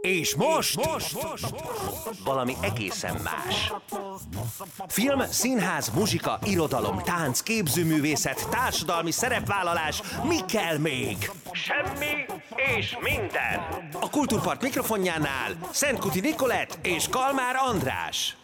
És most valami egészen más. Film, színház, muzsika, irodalom, tánc, képzőművészet, társadalmi szerepvállalás, mi kell még? Semmi és minden. A Kultúrpart mikrofonjánál Szentkuti Nikolett és Kalmár András.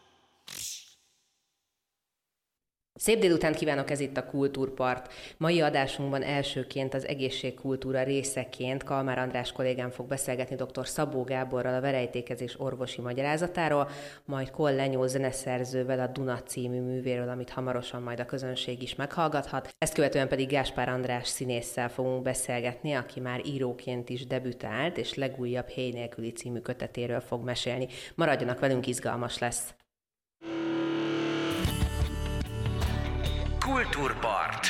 Szép délutánt kívánok, ez itt a Kultúrpart. Mai adásunkban elsőként az egészségkultúra részeként Kalmár András kollégám fog beszélgetni dr. Szabó Gáborral a verejtékezés orvosi magyarázatáról, majd Koll Lenyó zeneszerzővel a Duna című művéről, amit hamarosan majd a közönség is meghallgathat. Ezt követően pedig Gáspár András színésszel fogunk beszélgetni, aki már íróként is debütált, és legújabb Héj nélküli című kötetéről fog mesélni. Maradjanak velünk, izgalmas lesz! Kultúrpart.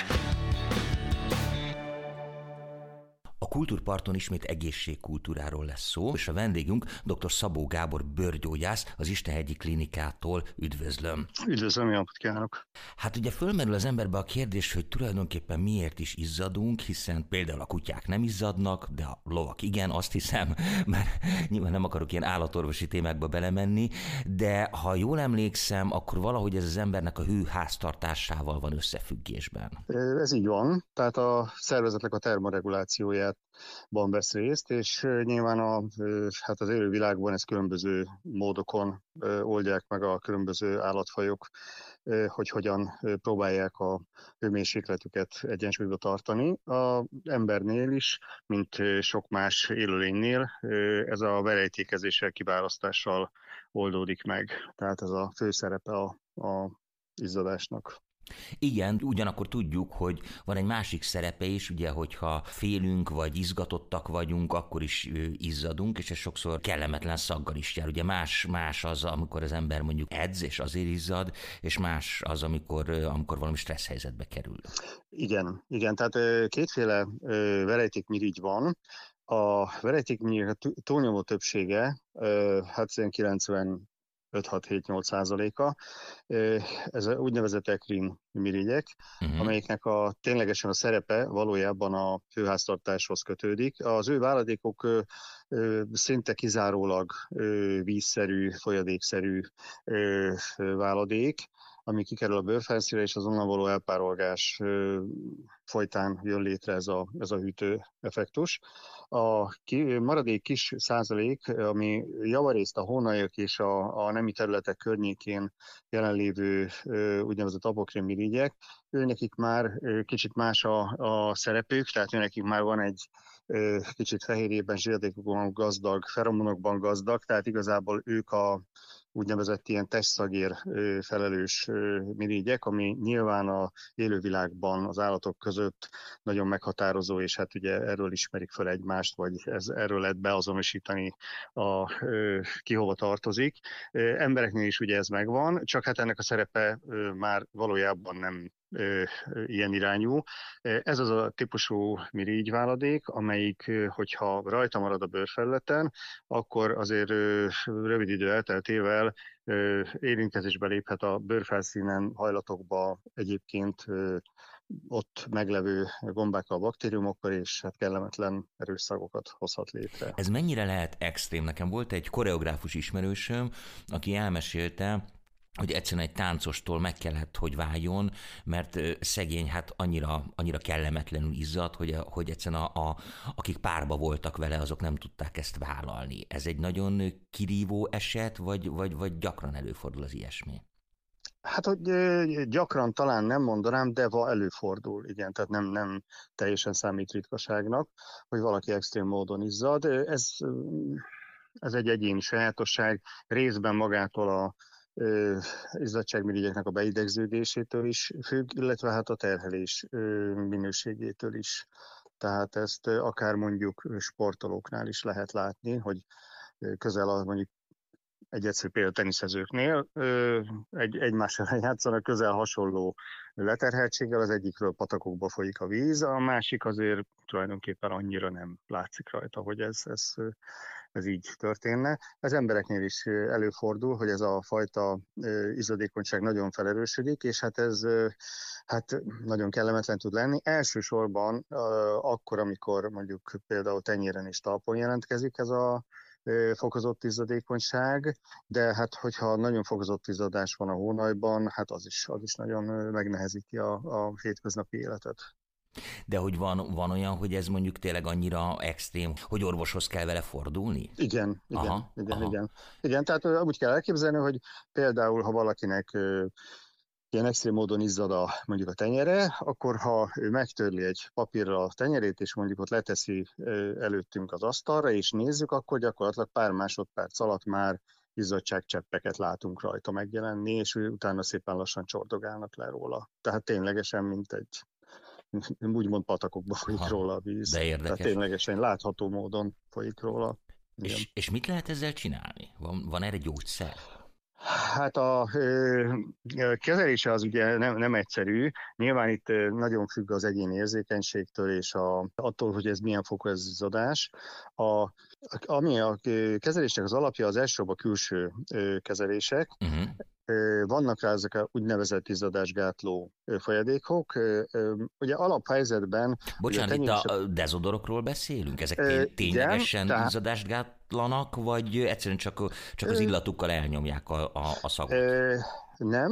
A Kultúrparton ismét egészségkultúráról lesz szó, és a vendégünk dr. Szabó Gábor bőrgyógyász, az Istenhegyi Klinikától. Üdvözlöm! Üdvözlöm, jó napot kívánok! Hát ugye fölmerül az emberbe a kérdés, hogy tulajdonképpen miért is izzadunk, hiszen például a kutyák nem izzadnak, de a lovak igen, azt hiszem, mert nyilván nem akarok ilyen állatorvosi témákba belemenni, de ha jól emlékszem, akkor valahogy ez az embernek a háztartásával van összefüggésben. Ez így van, tehát a szervezetnek a termoregulációjában vesz részt, és nyilván az élővilágban ez különböző módokon oldják meg a különböző állatfajok, hogy hogyan próbálják a hőmérsékletüket egyensúlyba tartani. Az embernél is, mint sok más élőlénynél, ez a verejtékezéssel, kiválasztással oldódik meg. Tehát ez a fő szerepe a izzadásnak. Igen, ugyanakkor tudjuk, hogy van egy másik szerepe is, ugye, hogyha félünk vagy izgatottak vagyunk, akkor is izzadunk, és ez sokszor kellemetlen szaggal is jár. Ugye más az, amikor az ember mondjuk edz, és azért izzad, és más az, amikor valami stressz helyzetbe kerül. Igen, tehát kétféle verejtékmirigy van. A verejtékmirigyek túlnyomó többsége, 95-6-7-8%-a. Ez a úgynevezett ekrin mirigyek, amelyeknek ténylegesen a szerepe valójában a hőháztartáshoz kötődik. Az ő váladékok szinte kizárólag vízszerű, folyadékszerű váladék, ami kikerül a bőrfelszínre, és az onnan való elpárolgás folytán jön létre ez a hűtő effektus. A maradék kis százalék, ami javarészt a hónajak és a nemi területek környékén jelenlévő úgynevezett apokrin mirigyek, őnekik már kicsit más a szerepük, tehát őnekik már van egy kicsit fehérjében, zsiradékokban gazdag, feromonokban gazdag, tehát igazából ők a úgynevezett ilyen testszagér felelős mirigyek, ami nyilván a élővilágban az állatok között nagyon meghatározó, és hát ugye erről ismerik fel egymást, vagy erről lehet beazonosítani ki hova tartozik. Embereknél is ugye ez megvan, csak hát ennek a szerepe már valójában nem ilyen irányú. Ez az a típusú mirigyváladék, amelyik, hogyha rajta marad a bőrfelületen, akkor azért rövid idő elteltével érintkezésbe léphet a bőrfelszínen hajlatokba egyébként ott meglevő gombákkal, baktériumokkal, és hát kellemetlen erős szagokat hozhat létre. Ez mennyire lehet extrém? Nekem volt egy koreográfus ismerősöm, aki elmesélte, hogy egyszerűen egy táncostól meg kellett, hogy váljon, mert szegény hát annyira kellemetlenül izzadt, hogy egyszerűen akik párba voltak vele, azok nem tudták ezt vállalni. Ez egy nagyon kirívó eset, vagy gyakran előfordul az ilyesmi? Hát, hogy gyakran talán nem mondanám, de előfordul, igen, tehát nem teljesen számít ritkaságnak, hogy valaki extrém módon izzad. Ez egy egyéni sajátosság, részben magától a izzadságmirigyeknek a beidegződésétől is függ, illetve hát a terhelés minőségétől is. Tehát ezt akár mondjuk sportolóknál is lehet látni, hogy mondjuk egy egyszerű példa teniszezőknél egymással játszanak közel hasonló leterheltséggel, az egyikről patakokba folyik a víz, a másik azért tulajdonképpen annyira nem látszik rajta, hogy ez így történne. Ez embereknél is előfordul, hogy ez a fajta izzadékonyság nagyon felerősödik, és hát ez nagyon kellemetlen tud lenni. Elsősorban akkor, amikor mondjuk például tenyéren és talpon jelentkezik ez a fokozott izzadékonyság, de hát hogyha nagyon fokozott izzadás van a hónajban, hát az is nagyon megnehezíti a hétköznapi életet. De hogy van olyan, hogy ez mondjuk tényleg annyira extrém, hogy orvoshoz kell vele fordulni? Igen. Igen, tehát úgy kell elképzelni, hogy például, ha valakinek ilyen extrém módon izzad mondjuk a tenyere, akkor ha ő megtörli egy papírra a tenyerét, és mondjuk ott leteszi előttünk az asztalra, és nézzük, akkor gyakorlatilag pár másodperc alatt már izzadságcseppeket látunk rajta megjelenni, és utána szépen lassan csordogálnak le róla. Tehát ténylegesen, mint egy úgymond patakokba folyik róla a víz. De érdekes. Tehát ténylegesen látható módon folyik róla. És mit lehet ezzel csinálni? Van erre gyógyszer? Hát a kezelése az ugye nem egyszerű. Nyilván itt nagyon függ az egyéni érzékenységtől, és attól, hogy ez milyen fokú ez izzadás. Ami a kezelésnek az alapja, az elsőbb a külső kezelések. Vannak rá ezek a úgynevezett izzadásgátló folyadékok. Ugye alaphelyzetben... Bocsánat, itt a dezodorokról beszélünk? Ezek ténylegesen izzadást gátlanak, vagy egyszerűen csak az illatukkal elnyomják a szagot? Nem,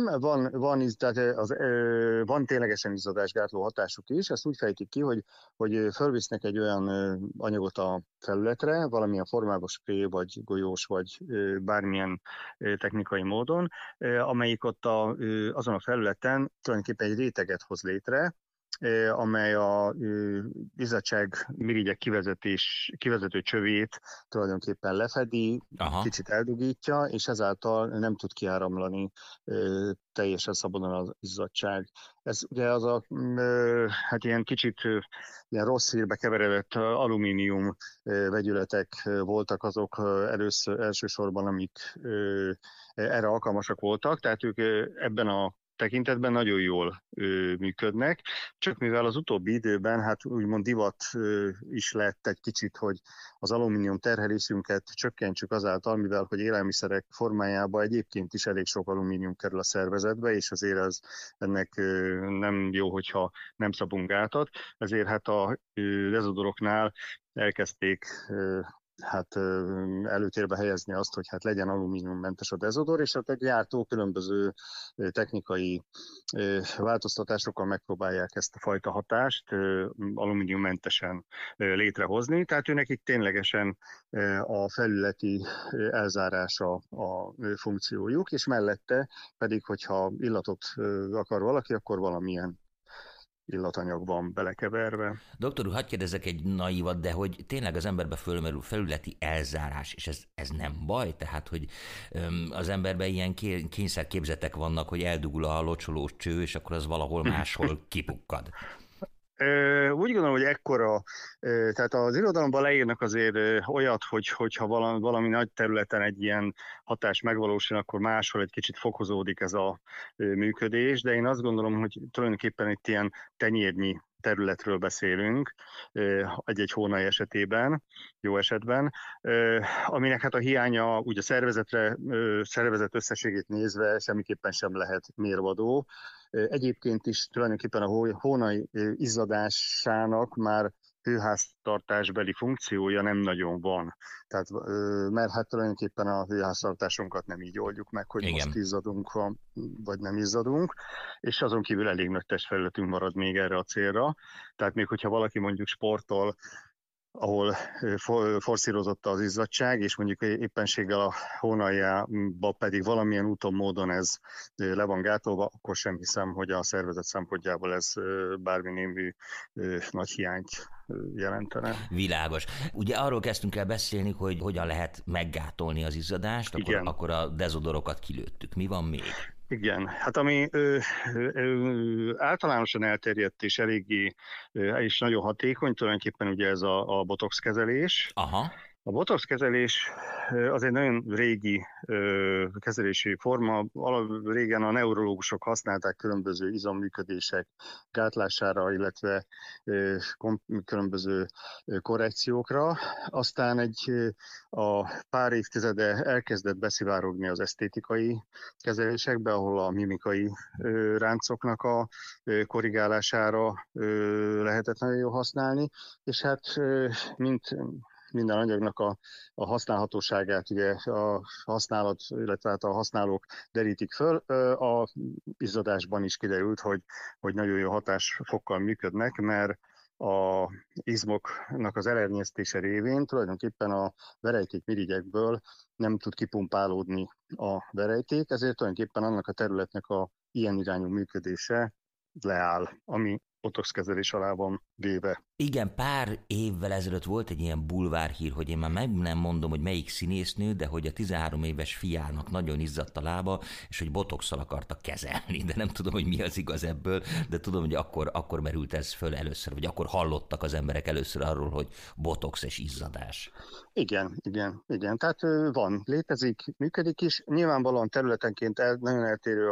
van ténylegesen izzadásgátló hatásuk is. Ezt úgy fejtik ki, hogy fölvisznek egy olyan anyagot a felületre, valamilyen formában spré, vagy golyós, vagy bármilyen technikai módon, amelyik ott azon a felületen tulajdonképpen egy réteget hoz létre, amely a izzadságmirigyek kivezető csövét tulajdonképpen lefedi, kicsit eldugítja, és ezáltal nem tud kiáramlani teljesen szabadon az izzadság. Ez ugye az hát ilyen kicsit ilyen rossz hírbe keveredett alumínium vegyületek voltak azok elsősorban, amik erre alkalmasak voltak, tehát ők ebben a tekintetben nagyon jól működnek, csak mivel az utóbbi időben hát úgymond divat is lett egy kicsit, hogy az alumínium terhelésünket csökkentsük azáltal, mivel hogy élelmiszerek formájában egyébként is elég sok alumínium kerül a szervezetbe, és azért ennek nem jó, hogyha nem szabunk gátat, ezért hát a dezodoroknál elkezdték előtérbe helyezni azt, hogy hát legyen alumíniummentes a dezodor, és hát a gyártó különböző technikai változtatásokkal megpróbálják ezt a fajta hatást alumíniummentesen létrehozni. Tehát nekik ténylegesen a felületi elzárása a funkciójuk, és mellette pedig, hogyha illatot akar valaki, akkor valamilyen illatanyag van belekeverve. Doktor úr, hadd kérdezzek egy naívat, de hogy tényleg az emberbe fölmerül felületi elzárás, és ez nem baj? Tehát, hogy az emberben ilyen kényszerképzetek vannak, hogy eldugul a locsolós cső, és akkor az valahol máshol kipukkad. Úgy gondolom, hogy ekkora, tehát az irodalomban leírnak azért olyat, hogyha valami nagy területen egy ilyen hatás megvalósul, akkor máshol egy kicsit fokozódik ez a működés, de én azt gondolom, hogy tulajdonképpen itt ilyen tenyérnyi területről beszélünk, egy-egy hónai esetében, jó esetben, aminek hát a hiánya úgy a szervezet összességét nézve semmiképpen sem lehet mérvadó. Egyébként is tulajdonképpen a hónai izzadásának már hőháztartásbeli funkciója nem nagyon van. Tehát, mert hát tulajdonképpen a hőháztartásunkat nem így oldjuk meg, hogy most izzadunk, vagy nem izzadunk, és azon kívül elég nagy testfelületünk marad még erre a célra. Tehát még hogyha valaki mondjuk sportol, ahol forszírozott az izzadság, és mondjuk éppenséggel a hónaljába pedig valamilyen úton, módon ez le van gátolva, akkor sem hiszem, hogy a szervezet szempontjából ez bármi némű nagy hiányt jelentene. Világos. Ugye arról kezdtünk el beszélni, hogy hogyan lehet meggátolni az izzadást, akkor a dezodorokat kilőttük. Mi van még? Igen, hát ami általánosan elterjedt és eléggé és nagyon hatékony, tulajdonképpen ugye ez a botox kezelés. Aha. A botox kezelés az egy nagyon régi kezelési forma. Régen a neurológusok használták különböző izomműködések gátlására, illetve különböző korrekciókra. Aztán a pár évtizede elkezdett beszivárogni az esztétikai kezelésekbe, ahol a mimikai ráncoknak a korrigálására lehetett nagyon jól használni, és hát mint minden anyagnak a használhatóságát ugye a használat, illetve hát a használók derítik föl. A izzadásban is kiderült, hogy nagyon jó hatásfokkal működnek, mert a izmoknak az elernyeztése révén tulajdonképpen a verejtékmirigyekből nem tud kipumpálódni a verejték, ezért tulajdonképpen annak a területnek a ilyen irányú működése leáll, ami botox kezelés alá van véve. Igen, pár évvel ezelőtt volt egy ilyen bulvárhír, hogy én már nem mondom, hogy melyik színésznő, de hogy a 13 éves fiának nagyon izzadt a lába, és hogy botoxsal akartak kezelni, de nem tudom, hogy mi az igaz ebből, de tudom, hogy akkor merült ez föl először, vagy akkor hallottak az emberek először arról, hogy botox és izzadás. Igen. Tehát létezik, működik is. Nyilvánvalóan területenként nagyon eltérő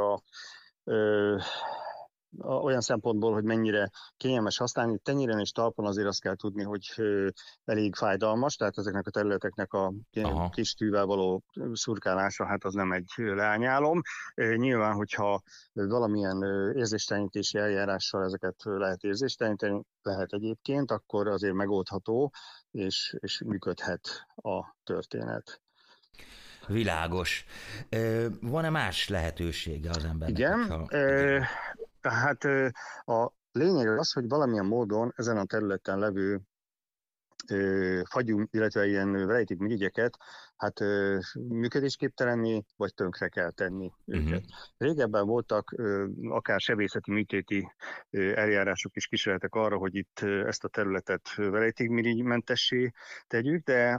olyan szempontból, hogy mennyire kényelmes használni. Tenyéren és talpon azért azt kell tudni, hogy elég fájdalmas, tehát ezeknek a területeknek a kis tűvel való szurkálása, hát az nem egy leányálom. Nyilván, hogyha valamilyen érzéstelenítési eljárással ezeket lehet érzésteleníteni, lehet egyébként, akkor azért megoldható, és működhet a történet. Világos. Van-e más lehetősége az embernek? Igen. Tehát a lényeg az, hogy valamilyen módon ezen a területen levő fagyú, illetve ilyen verejtékmirigyeket működésképtelenné vagy tönkre kell tenni őket. Régebben voltak akár sebészeti műtéti eljárások is, kísérletek arra, hogy itt ezt a területet verejtékmirigymentessé tegyük, de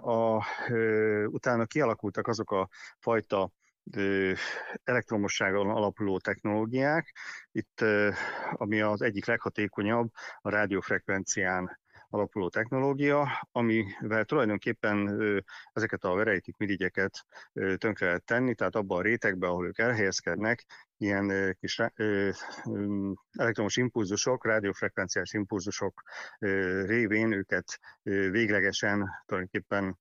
utána kialakultak azok a fajta elektromosságon alapuló technológiák. Itt, ami az egyik leghatékonyabb, a rádiófrekvencián alapuló technológia, amivel tulajdonképpen ezeket a verejtékmirigyeket tönkre lehet tenni, tehát abban a rétegben, ahol ők elhelyezkednek, ilyen kis elektromos impulzusok, rádiófrekvenciás impulzusok révén őket véglegesen tulajdonképpen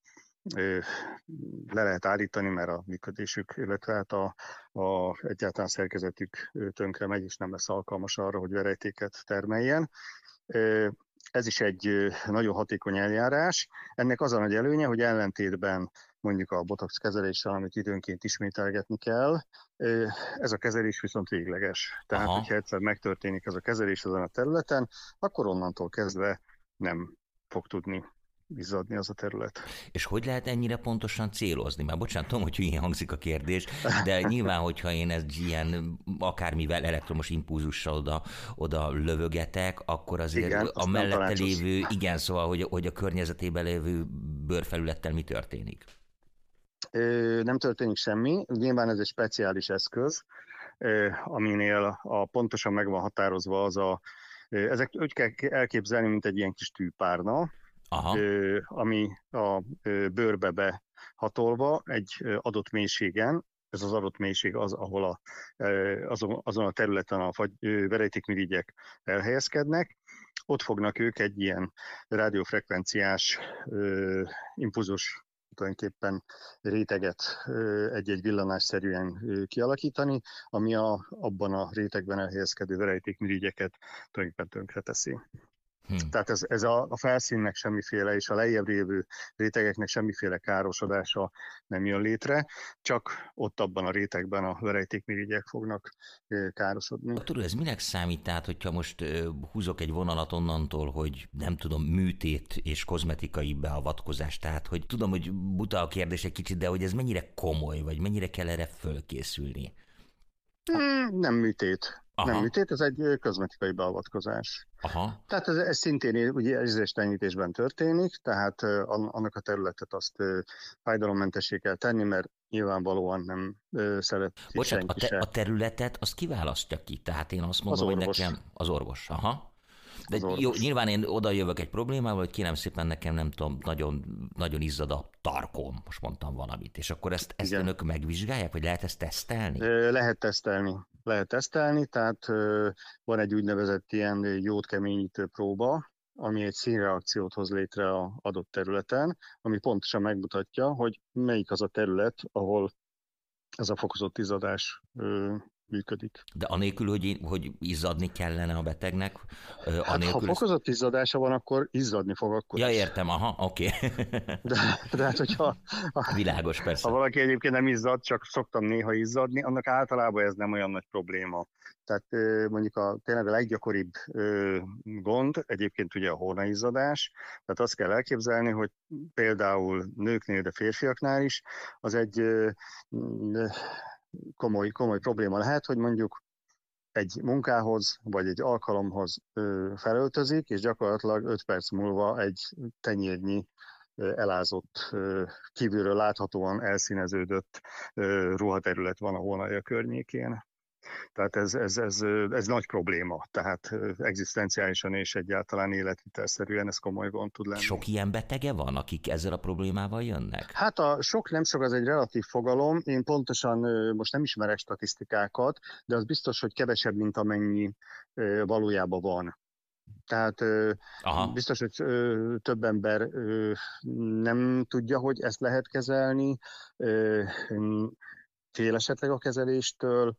le lehet állítani, mert a működésük, illetve hát egyáltalán szerkezetük tönkre megy, és nem lesz alkalmas arra, hogy verejtéket termeljen. Ez is egy nagyon hatékony eljárás. Ennek az a nagy előnye, hogy ellentétben mondjuk a botox kezeléssel, amit időnként ismételgetni kell, ez a kezelés viszont végleges. Tehát, hogyha egyszer megtörténik ez a kezelés ezen a területen, akkor onnantól kezdve nem fog tudni izzadni az a terület. És hogy lehet ennyire pontosan célozni? Már bocsánat, tudom, hogy ilyen hangzik a kérdés, de nyilván, hogyha én ezt ilyen akármivel elektromos impulzussal oda lövögetek, akkor azért igen, a mellette lévő, szóval, hogy a környezetében lévő bőrfelülettel mi történik? Nem történik semmi. Nyilván ez egy speciális eszköz, aminél pontosan meg van határozva ezek úgy kell elképzelni, mint egy ilyen kis tűpárna, ami a bőrbe behatolva egy adott mélységen, ez az adott mélység az, ahol azon a területen a verejtékmirigyek elhelyezkednek, ott fognak ők egy ilyen rádiófrekvenciás impulzus tulajdonképpen réteget egy-egy villanásszerűen kialakítani, ami abban a rétegben elhelyezkedő verejtékmirigyeket tulajdonképpen tönkreteszi. Tehát ez a felszínnek semmiféle, és a lejjebb lévő rétegeknek semmiféle károsodása nem jön létre, csak ott abban a rétegben a verejtékmirigyek fognak károsodni. Tudod, ez minek számít? Tehát, hogyha most húzok egy vonalat onnantól, hogy nem tudom, műtét és kozmetikai beavatkozás, tehát, hogy tudom, hogy buta a kérdés egy kicsit, de hogy ez mennyire komoly, vagy mennyire kell erre fölkészülni? Nem műtét. Nem műtét, ez egy kozmetikai beavatkozás. Tehát ez szintén ugye érzéstelenítésben történik, tehát annak a területet azt fájdalommentessé kell tenni, mert nyilvánvalóan nem szeret senki se. A területet azt kiválasztja ki? Tehát én azt mondom, hogy nekem az orvos. De jó, nyilván én oda jövök egy problémával, hogy kérem szépen nekem nem tudom, nagyon, nagyon izzad a tarkóm, most mondtam valamit, és akkor ezt önök megvizsgálják, vagy lehet ezt tesztelni? Lehet tesztelni, tehát van egy úgynevezett ilyen jódkeményítő próba, ami egy színreakciót hoz létre az adott területen, ami pontosan megmutatja, hogy melyik az a terület, ahol ez a fokozott izzadás működik. De anélkül, hogy izzadni kellene a betegnek? Hát, ha fokozott izzadása van, akkor izzadni fog akkor. Ja, értem, aha, oké. De hát, hogyha világos, persze. Ha valaki egyébként nem izzad, csak szoktam néha izzadni, annak általában ez nem olyan nagy probléma. Tehát mondjuk tényleg a leggyakoribb gond egyébként ugye a hornaizzadás. Tehát azt kell elképzelni, hogy például nőknél, de férfiaknál is, az egy komoly probléma lehet, hogy mondjuk egy munkához, vagy egy alkalomhoz felöltözik, és gyakorlatilag 5 perc múlva egy tenyérnyi elázott, kívülről láthatóan elszíneződött ruhaterület van a hónalja környékén. Tehát ez nagy probléma, tehát egzisztenciálisan és egyáltalán életvitelszerűen ez komoly gond tud lenni. Sok ilyen betege van, akik ezzel a problémával jönnek? Hát a sok nem sok, az egy relatív fogalom. Én pontosan most nem ismerek statisztikákat, de az biztos, hogy kevesebb, mint amennyi valójában van. Tehát biztos, hogy több ember nem tudja, hogy ezt lehet kezelni, fél esetleg a kezeléstől,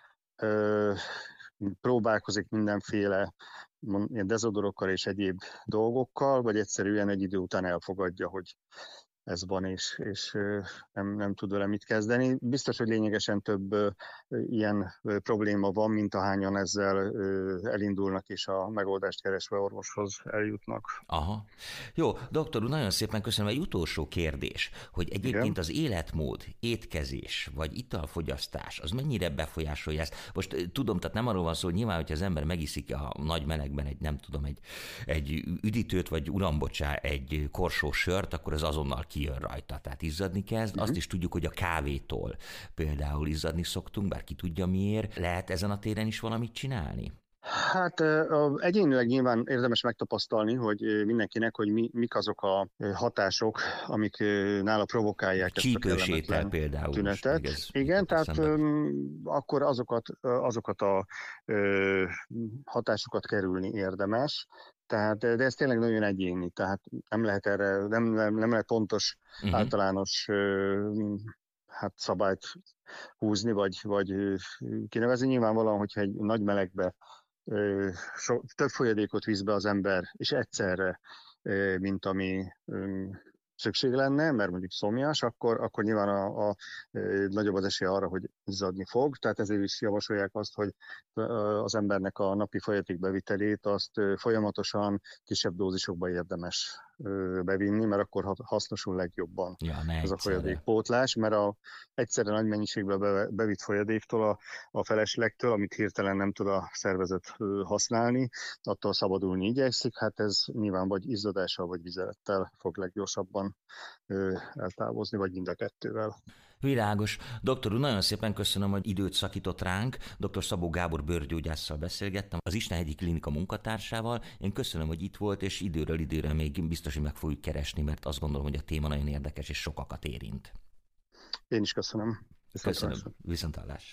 próbálkozik mindenféle ilyen dezodorokkal és egyéb dolgokkal, vagy egyszerűen egy idő után elfogadja, hogy ez van, és nem tud vele mit kezdeni. Biztos, hogy lényegesen több ilyen probléma van, mint ahányan ezzel elindulnak, és a megoldást keresve orvoshoz eljutnak. Aha. Jó, doktor úr, nagyon szépen köszönöm. Egy utolsó kérdés, hogy egyébként igen? Az életmód, étkezés, vagy italfogyasztás, az mennyire befolyásolja ezt? Most tudom, tehát nem arról van szó, hogy nyilván, hogyha az ember megiszik a nagy melegben egy üdítőt, vagy urambocsá, egy korsós sört, akkor az azonnal kijön rajta, tehát izzadni kezd. Azt is tudjuk, hogy a kávétól például izzadni szoktunk, bár ki tudja miért. Lehet ezen a téren is valamit csinálni? Hát egyénileg nyilván érdemes megtapasztalni, hogy mindenkinek, hogy mik azok a hatások, amik nála provokálják ezt a kellemetlen például tünetet. Igen, tehát akkor azokat a hatásokat kerülni érdemes. Tehát, de ez tényleg nagyon egyéni, tehát nem lehet erre, nem lehet pontos, általános szabályt húzni, vagy kinevezni. Nyilvánvalóan, hogyha egy nagy melegbe több folyadékot visz be az ember, és egyszerre, mint ami szükség lenne, mert mondjuk szomjas, akkor nyilván a nagyobb az esély arra, hogy izzadni fog. Tehát ezért is javasolják azt, hogy az embernek a napi folyadékbevitelét azt folyamatosan kisebb dózisokban érdemes bevinni, mert akkor hasznosul legjobban ez a folyadékpótlás, mert egyszerre nagy mennyiségben bevitt folyadéktól, a feleslegtől, amit hirtelen nem tud a szervezet használni, attól szabadulni igyekszik, hát ez nyilván vagy izzadással, vagy vizelettel fog leggyorsabban eltávozni, vagy mind a kettővel. Világos. Doktor úr, nagyon szépen köszönöm, hogy időt szakított ránk. Dr. Szabó Gábor bőrgyógyásszal beszélgettem, az Istenhegyi Klinika munkatársával. Én köszönöm, hogy itt volt, és időről időre még biztos, hogy meg fogjuk keresni, mert azt gondolom, hogy a téma nagyon érdekes, és sokakat érint. Én is köszönöm. Köszönöm. Viszonthallásra.